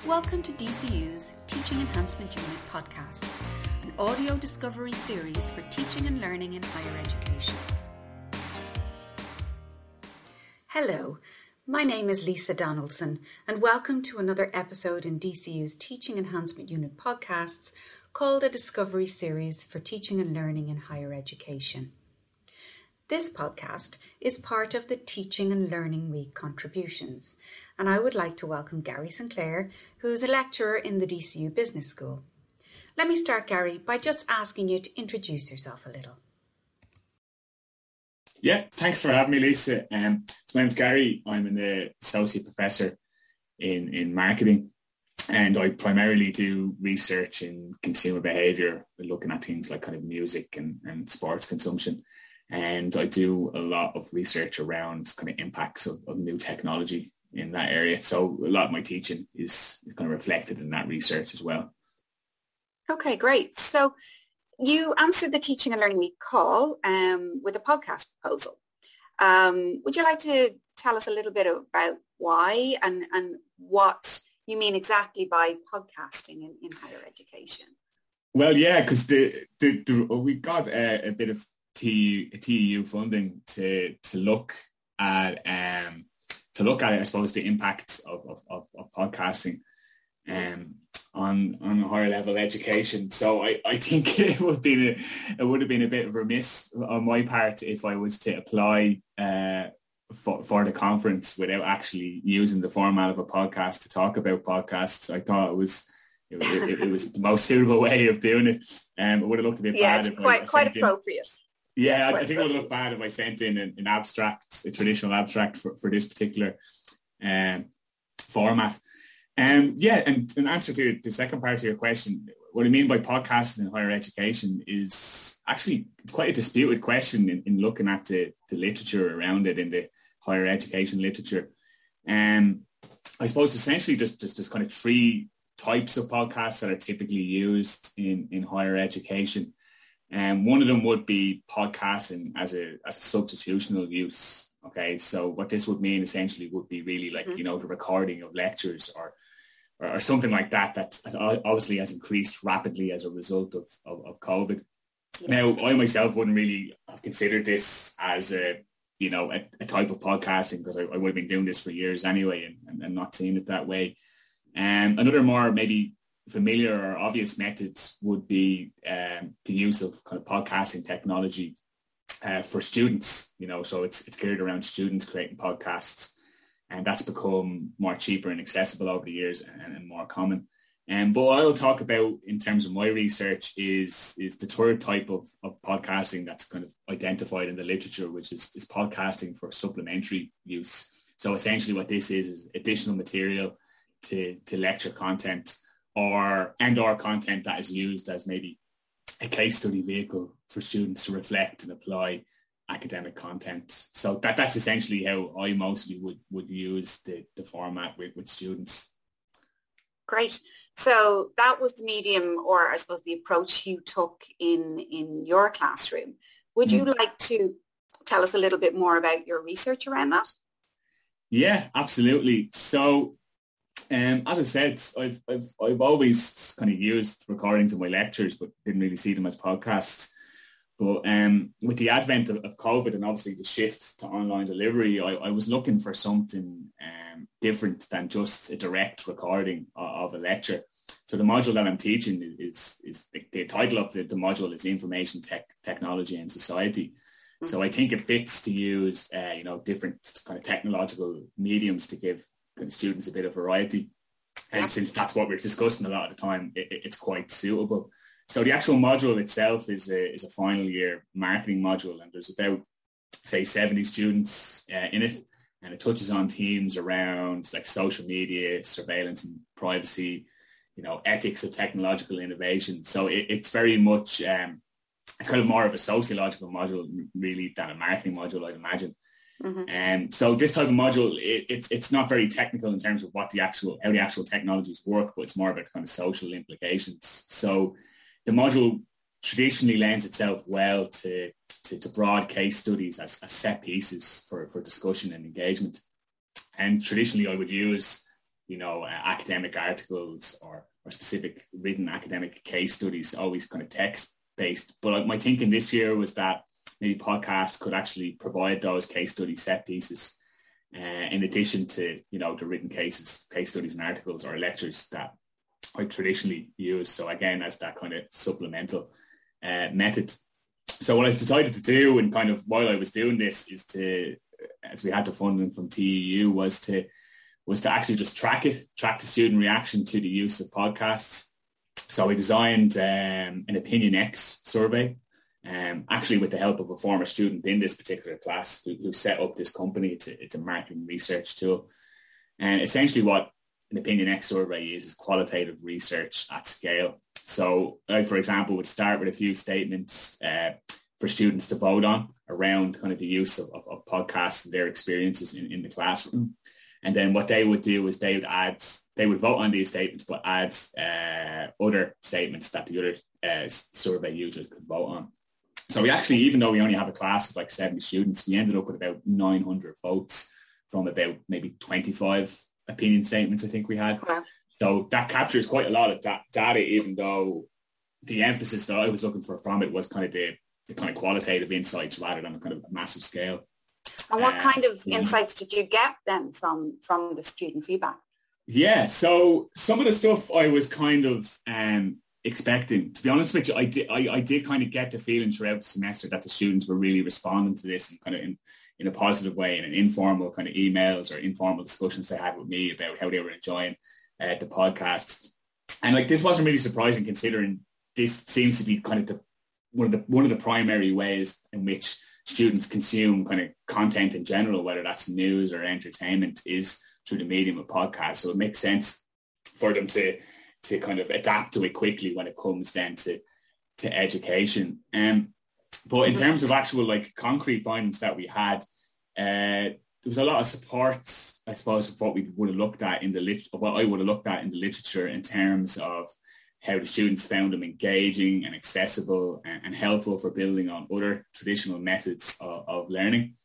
Welcome to DCU's Teaching Enhancement Unit podcasts, an audio discovery series for teaching and learning in higher education. Hello, my name is Lisa Donaldson, and welcome to another episode in DCU's Teaching Enhancement Unit podcasts called a discovery series for teaching and learning in higher education. This podcast is part of the Teaching and Learning Week contributions, and I would like to welcome Gary Sinclair, who is a lecturer in the DCU Business School. Let me start, Gary, by just asking you to introduce yourself a little. Yeah, thanks for having me, Lisa. So my name's Gary. I'm an associate professor in marketing, and I primarily do research in consumer behaviour, looking at things like kind of music and sports consumption. And I do a lot of research around kind of impacts of new technology in that area. So a lot of my teaching is kind of reflected in that research as well. Okay, great. So you answered the Teaching and Learning Week call with a podcast proposal. Would you like to tell us a little bit about why and what you mean exactly by podcasting in higher education? Well, yeah, because we got a bit of TEU funding to look at I suppose the impact of podcasting on higher level education. So I think it would have been a bit of remiss on my part if I was to apply for the conference without actually using the format of a podcast to talk about podcasts. I thought it was the most suitable way of doing it. It would have looked a bit bad. It's quite appropriate. Yeah, I think it would look bad if I sent in an abstract, a traditional abstract for this particular format. And in answer to the second part of your question, what I mean by podcasting in higher education is actually, it's quite a disputed question in looking at the literature around it in the higher education literature. I suppose essentially just kind of three types of podcasts that are typically used in higher education. And one of them would be podcasting as a substitutional use. Okay, so what this would mean essentially would be really like, the recording of lectures or something like that obviously has increased rapidly as a result of COVID. Yes. Now, I myself wouldn't really have considered this as a type of podcasting because I would have been doing this for years anyway and not seeing it that way. Another more maybe familiar or obvious methods would be the use of kind of podcasting technology for students, so it's geared around students creating podcasts, and that's become more cheaper and accessible over the years and more common. But what I'll talk about in terms of my research is the third type of podcasting that's kind of identified in the literature, which is podcasting for supplementary use. So essentially what this is additional material to lecture content or content that is used as maybe a case study vehicle for students to reflect and apply academic content. So that's essentially how I mostly would use the format with students. Great. So that was the medium, or I suppose the approach you took in your classroom. Would you like to tell us a little bit more about your research around that? Yeah, absolutely. So as I said, I've always kind of used recordings of my lectures, but didn't really see them as podcasts. But with the advent of COVID and obviously the shift to online delivery, I was looking for something different than just a direct recording of a lecture. So the module that I'm teaching is the title of the module is Information Technology and Society. Mm-hmm. So I think it fits to use different kind of technological mediums to give kind of students a bit of variety, and since that's what we're discussing a lot of the time, it's quite suitable. So the actual module itself is a final year marketing module, and there's about say 70 students in it, and it touches on themes around like social media, surveillance and privacy, ethics of technological innovation. So it's very much it's kind of more of a sociological module really than a marketing module, I'd imagine. Mm-hmm. So this type of module, it's not very technical in terms of how the actual technologies work, but it's more about kind of social implications. So the module traditionally lends itself well to broad case studies as set pieces for discussion and engagement. And traditionally I would use, academic articles or specific written academic case studies, always kind of text-based. But my thinking this year was that maybe podcasts could actually provide those case study set pieces in addition to, the written case studies and articles or lectures that I traditionally use. So again, as that kind of supplemental method. So what I decided to do, and kind of while I was doing this, is to, as we had the funding from TEU, was to actually just track the student reaction to the use of podcasts. So we designed an Opinion X survey, actually with the help of a former student in this particular class who set up this company. It's a marketing research tool. And essentially what an Opinion X survey is qualitative research at scale. So I, for example, would start with a few statements for students to vote on around kind of the use of podcasts and their experiences in the classroom. And then what they would do is they would vote on these statements, but add other statements that the other survey users could vote on. So we actually, even though we only have a class of like 70 students, we ended up with about 900 votes from about maybe 25 opinion statements I think we had. Wow. So that captures quite a lot of data, even though the emphasis that I was looking for from it was kind of the kind of qualitative insights rather than a kind of a massive scale. And what kind of insights did you get then from the student feedback? Yeah, so some of the stuff I was kind of expecting, to be honest with you, I did kind of get the feeling throughout the semester that the students were really responding to this and kind of in a positive way, in an informal kind of emails or informal discussions they had with me about how they were enjoying the podcast. And like, this wasn't really surprising considering this seems to be kind of one of the primary ways in which students consume kind of content in general, whether that's news or entertainment, is through the medium of podcasts. So it makes sense for them to kind of adapt to it quickly when it comes then to education. But in terms of actual like concrete findings that we had, there was a lot of support, I suppose, of what we would have looked at what I would have looked at in the literature in terms of how the students found them engaging and accessible and helpful for building on other traditional methods of learning.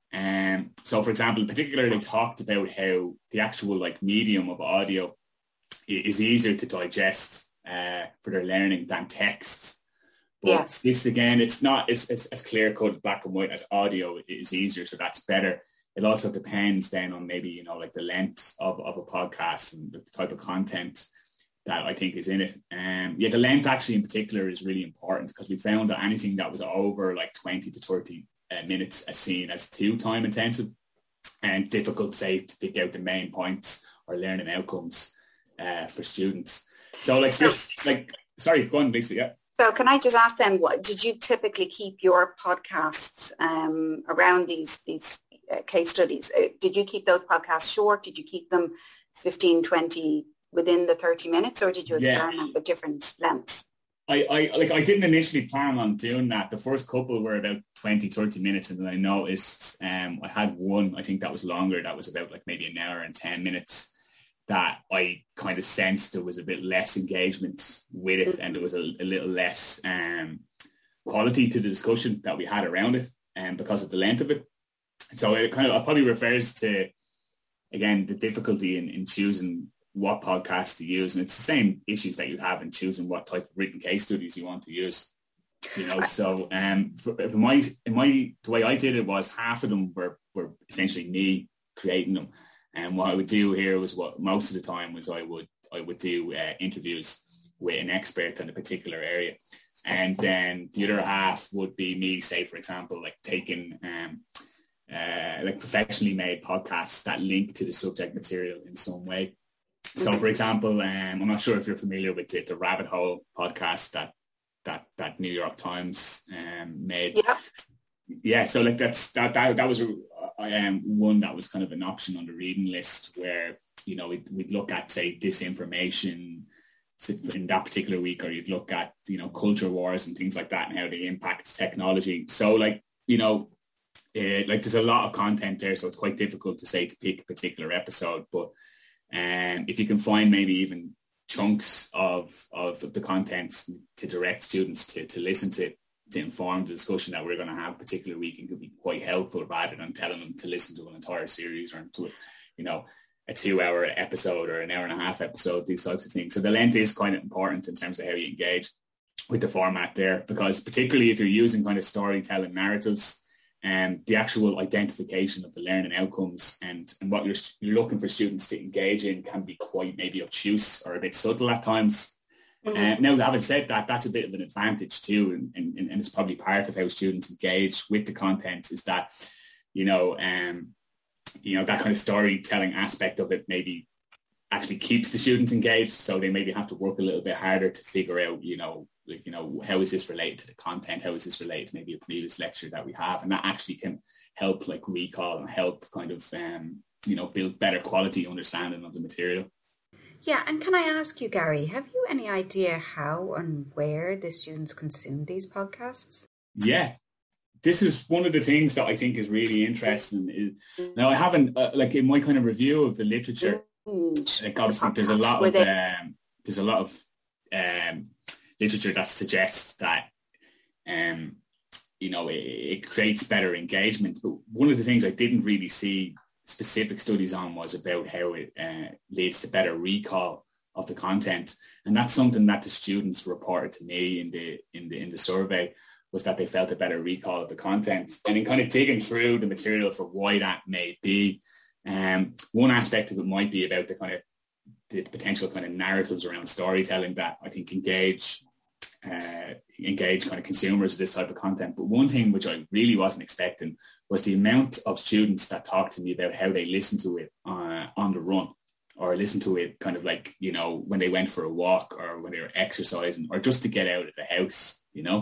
So, for example, in particular, they talked about how the actual like medium of audio is easier to digest for their learning than text. But yes, this again, it's not as clear cut black and white as audio is easier, so that's better. It also depends then on maybe, like the length of a podcast and the type of content that I think is in it. The length actually in particular is really important because we found that anything that was over like 20 to 30 minutes is seen as too time intensive and difficult, say, to pick out the main points or learning outcomes for students. So sorry, go on, Lisa, yeah. So can I just ask them, what did you typically keep your podcasts around these case studies? Did you keep those podcasts short? Did you keep them 15, 20 within the 30 minutes, or did you experiment with different lengths? I didn't initially plan on doing that. The first couple were about 20, 30 minutes, and then I noticed I had one, I think that was longer, that was about like maybe an hour and 10 minutes, that I kind of sensed there was a bit less engagement with it, and there was a little less quality to the discussion that we had around it, because of the length of it. So it probably refers to, again, the difficulty in choosing what podcasts to use, and it's the same issues that you have in choosing what type of written case studies you want to use. So the way I did it was half of them were essentially me creating them, and what I would do here was what most of the time was I would do interviews with an expert in a particular area, and then the other half would be me, say for example, like taking like professionally made podcasts that link to the subject material in some way. So, for example, I'm not sure if you're familiar with the Rabbit Hole podcast that New York Times made. Yeah. So like that was one that was kind of an option on the reading list where we'd look at, say, disinformation in that particular week, or you'd look at culture wars and things like that and how they impact technology. So like there's a lot of content there, so it's quite difficult to say to pick a particular episode, but if you can find maybe even chunks of the content to direct students to listen to inform the discussion that we're going to have a particular week, it could be quite helpful rather than telling them to listen to an entire series or to a 2-hour episode or an hour and a half episode, these types of things. So the length is quite important in terms of how you engage with the format there, because particularly if you're using kind of storytelling narratives and the actual identification of the learning outcomes and what you're looking for students to engage in can be quite maybe obtuse or a bit subtle at times. Now, having said that, that's a bit of an advantage too, and it's probably part of how students engage with the content is that, that kind of storytelling aspect of it maybe actually keeps the students engaged. So they maybe have to work a little bit harder to figure out, how is this related to the content? How is this related to maybe a previous lecture that we have? And that actually can help recall and help kind of, build better quality understanding of the material. Yeah, and can I ask you, Gary, have you any idea how and where the students consume these podcasts? Yeah, this is one of the things that I think is really interesting. Now, I haven't, in my kind of review of the literature, obviously there's a lot of literature that suggests that, it creates better engagement. But one of the things I didn't really see specific studies on was about how it leads to better recall of the content, and that's something that the students reported to me in the survey, was that they felt a better recall of the content. And in kind of digging through the material for why that may be, one aspect of it might be about the potential kind of narratives around storytelling that I think engage kind of consumers of this type of content. But one thing which I really wasn't expecting was the amount of students that talked to me about how they listen to it on the run, or listen to it kind of when they went for a walk, or when they were exercising, or just to get out of the house,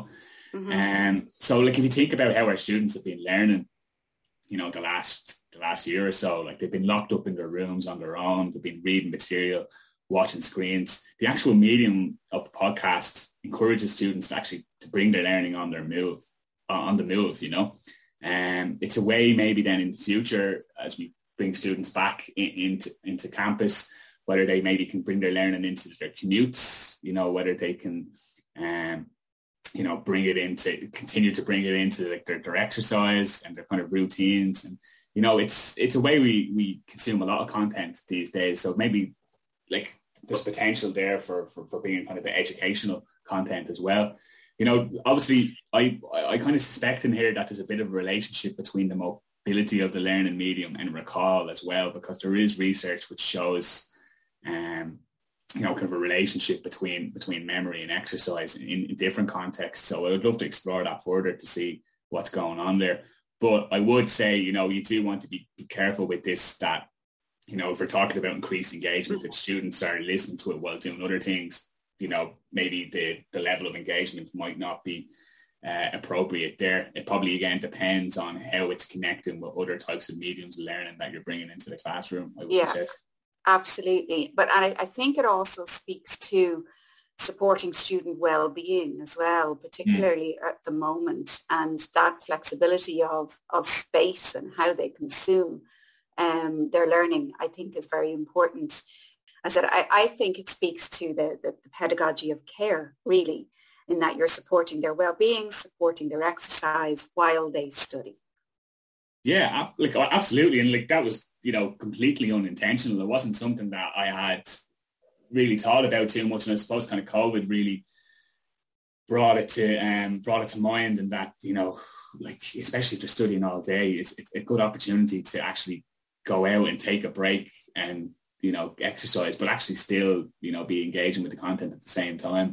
So if you think about how our students have been learning, the last year or so, they've been locked up in their rooms on their own, they've been reading material, watching screens. The actual medium of the podcast encourages students to bring their learning on the move. It's a way maybe then in the future, as we bring students back into campus, whether they maybe can bring their learning into their commutes, whether they can, continue to bring it into their exercise and their kind of routines. And, it's a way we consume a lot of content these days. So maybe there's potential there for being kind of the educational content as well. Obviously I kind of suspect in here that there's a bit of a relationship between the mobility of the learning medium and recall as well, because there is research which shows, kind of a relationship between memory and exercise in different contexts. So I would love to explore that further to see what's going on there. But I would say, you do want to be careful with this, that, if we're talking about increased engagement, that students are listening to it while doing other things, maybe the level of engagement might not be appropriate there. It probably, again, depends on how it's connecting with other types of mediums of learning that you're bringing into the classroom, I would suggest. Absolutely. But I think it also speaks to supporting student well-being as well, particularly at the moment, and that flexibility of space and how they consume their learning, I think, is very important. I said, I think it speaks to the pedagogy of care, really, in that you're supporting their well-being, supporting their exercise while they study. Yeah, absolutely. And that was, completely unintentional. It wasn't something that I had really thought about too much. And I suppose kind of COVID really brought it to mind, and that, especially if you're studying all day, it's a good opportunity to actually go out and take a break and, exercise, but actually still, be engaging with the content at the same time,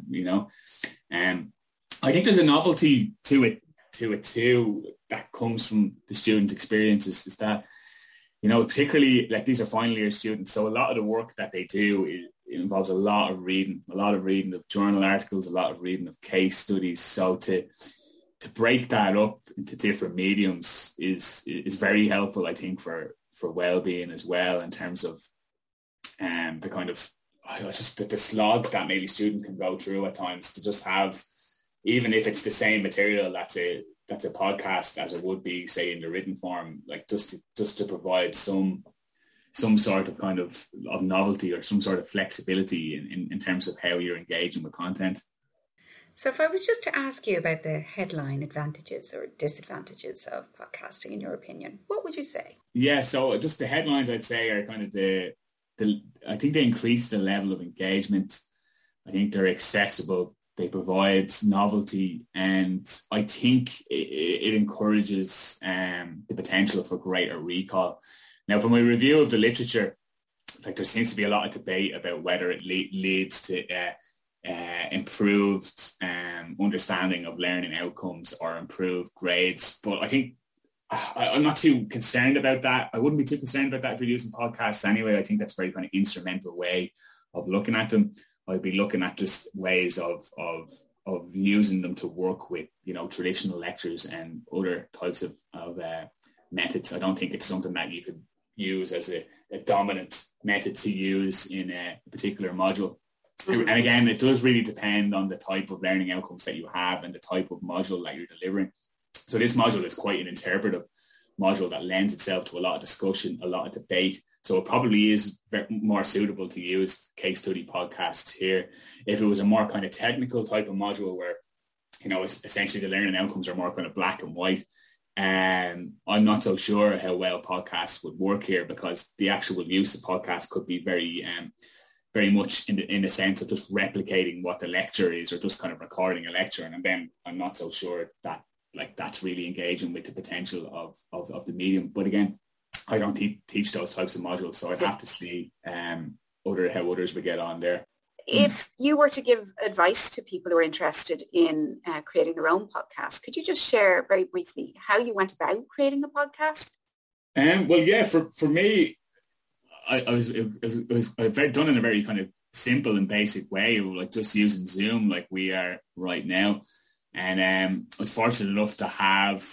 I think there's a novelty to it too that comes from the student experiences, is that, particularly these are final year students. So a lot of the work that they do it involves a lot of reading of journal articles, a lot of reading of case studies. So to break that up into different mediums is very helpful, I think, for well-being as well, in terms of the kind of the slog that maybe student can go through at times, to just have, even if it's the same material that's a podcast as it would be, say, in the written form, just to provide some sort of kind of novelty or some sort of flexibility in terms of how you're engaging with content. So if I was just to ask you about the headline advantages or disadvantages of podcasting, in your opinion, what would you say? Yeah, so just the headlines I'd say are kind of the I think they increase the level of engagement. I think they're accessible. They provide novelty, and I think it encourages the potential for greater recall. Now, from a review of the literature, like there seems to be a lot of debate about whether it leads to improved understanding of learning outcomes or improved grades. But I think I'm not too concerned about that. I wouldn't be too concerned about that if you're using podcasts anyway. I think that's a very kind of instrumental way of looking at them. I'd be looking at just ways of using them to work with, traditional lectures and other types of methods. I don't think it's something that you could use as a dominant method to use in a particular module. Mm-hmm. And again, it does really depend on the type of learning outcomes that you have and the type of module that you're delivering. So this module is quite an interpretive module that lends itself to a lot of discussion, a lot of debate. So it probably is more suitable to use case study podcasts here. If it was a more kind of technical type of module where, it's essentially the learning outcomes are more kind of black and white, I'm not so sure how well podcasts would work here, because the actual use of podcasts could be very much in the sense of just replicating what the lecture is, or just kind of recording a lecture. And then I'm not so sure that that's really engaging with the potential of the medium. But again, I don't teach those types of modules, so I'd have to see how others would get on there. If you were to give advice to people who are interested in creating their own podcast, could you just share very briefly how you went about creating a podcast? For me, it was done in a very kind of simple and basic way, like just using Zoom like we are right now. And I was fortunate enough to have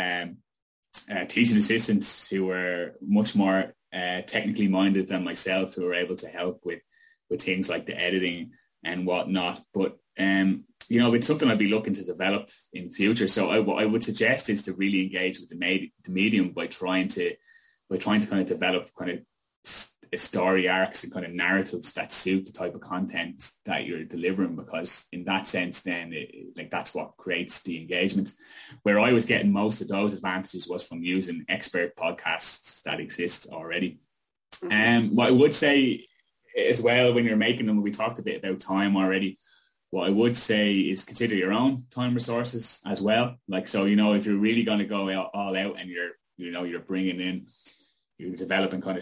teaching assistants who were much more technically minded than myself, who were able to help with things like the editing and whatnot. But it's something I'd be looking to develop in future. So what I would suggest is to really engage with the medium by trying to kind of develop kind of story arcs and kind of narratives that suit the type of content that you're delivering, because in that sense then that's what creates the engagement. Where I was getting most of those advantages was from using expert podcasts that exist already. And what I would say as well, when you're making them, we talked a bit about time already, what I would say is consider your own time resources as well. If you're really going to go all out and you're bringing in, you're developing kind of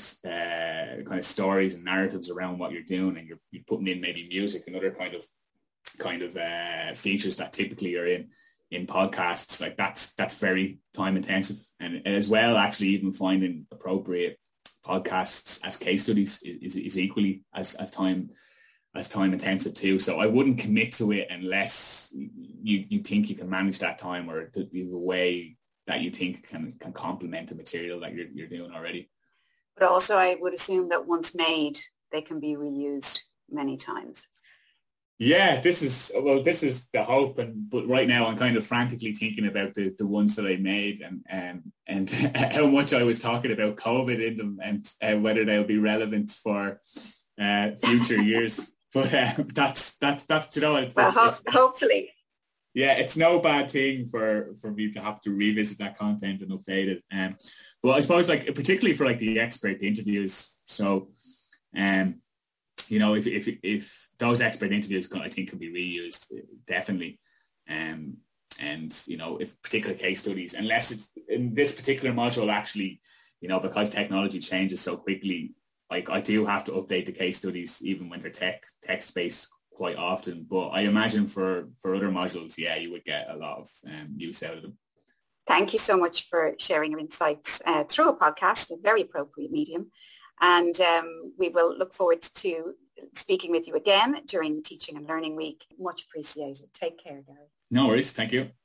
stories and narratives around what you're doing, and you're putting in maybe music and other kind of features that typically are in podcasts, like that's very time intensive. And as well, actually even finding appropriate podcasts as case studies is equally as time intensive too. So I wouldn't commit to it unless you think you can manage that time, or the way that you think can complement the material that you're doing already. But also I would assume that once made, they can be reused many times. Yeah, this is the hope. But right now I'm kind of frantically thinking about the ones that I made and how much I was talking about COVID in them, and whether they'll be relevant for future years. But that's hopefully. Yeah, it's no bad thing for me to have to revisit that content and update it. But I suppose particularly for the expert interviews. So, if those expert interviews I think can be reused, definitely. And if particular case studies, unless it's in this particular module, actually, because technology changes so quickly, I do have to update the case studies even when they're text-based quite often. But I imagine for other modules, you would get a lot of use out of them. Thank you so much for sharing your insights through a podcast, a very appropriate medium. And we will look forward to speaking with you again during Teaching and Learning Week. Much appreciated. Take care, Gary. No worries. Thank you.